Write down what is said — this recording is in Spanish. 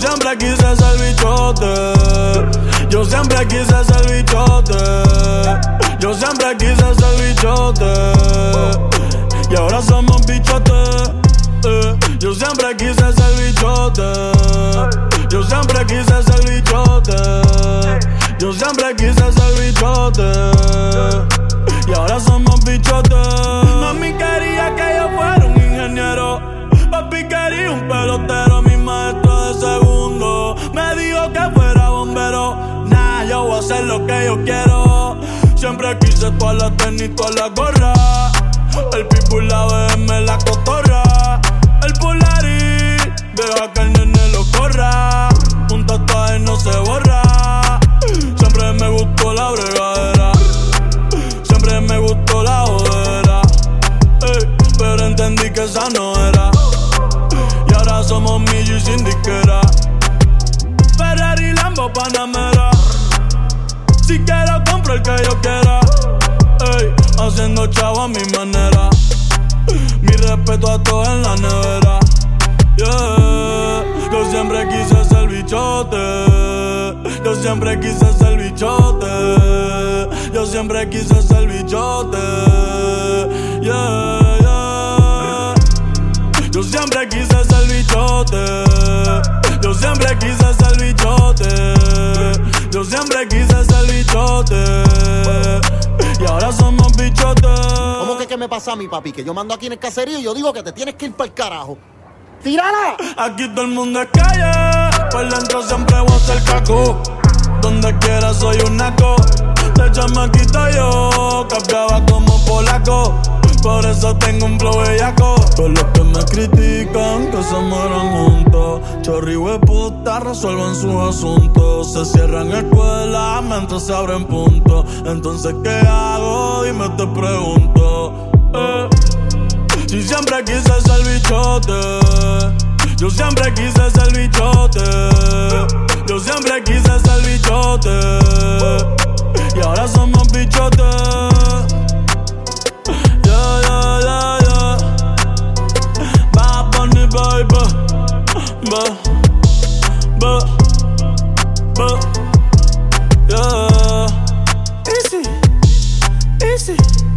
siempre quise ser bichote. Yo siempre quise ser bichote. Yo siempre quise ser bichote. Y ahora somos bichotes. Yo siempre quise ser bichote. Yo siempre quise ser bichote. Yo siempre quise ser bichote. Y ahora somos bichotes. Mami quería que yo fuera un ingeniero. Papi quería un pelotero. Mi maestro de segundo me dijo que fuera bombero. Nah, yo voy a hacer lo que yo quiero. Siempre quise todas las tenis, todas las gorras. El pitbull, la BM, la cotorra. El Polaris, deja que el nene lo corra. Un tatuaje no se borra. Siempre me gustó la bregadera. Siempre me gustó la jodera. Pero entendí que esa no era. Y ahora somos millos sin disquera. Ferrari, Lambo, Panamera. Si quiero compro el que yo quiera. Haciendo chavo a mi manera. Mi respeto a todos en la nevera. Yeah. Yo siempre quise ser bichote. Yo siempre quise ser bichote. Yo siempre quise ser bichote. Yeah, yeah. Yo siempre quise ser bichote. Yo siempre quise ser bichote. Yo siempre quise ser bichote. Y ahora somos bichotes. ¿Cómo que qué me pasa a mí, papi? Que yo mando aquí en el caserío y yo digo que te tienes que ir pa'l carajo. ¡Tírala! Aquí todo el mundo es calle. Por dentro siempre voy a ser caco. Donde quiera soy un naco. De chamaquito yo cambiaba como polaco. Por eso tengo un flow bellaco. Todos los que me critican que se mueran juntos. Chorri puta resuelven sus asuntos. Se cierran escuelas mientras se abren puntos. Entonces ¿qué hago? Dime te pregunto. Si siempre quise ser bichote. Yo siempre quise ser bichote. Yo siempre quise ser bichote. Y ahora somos bichotes. Yeah, yeah, yeah, yeah. Bad Bunny, baby. Yeah. Easy, easy.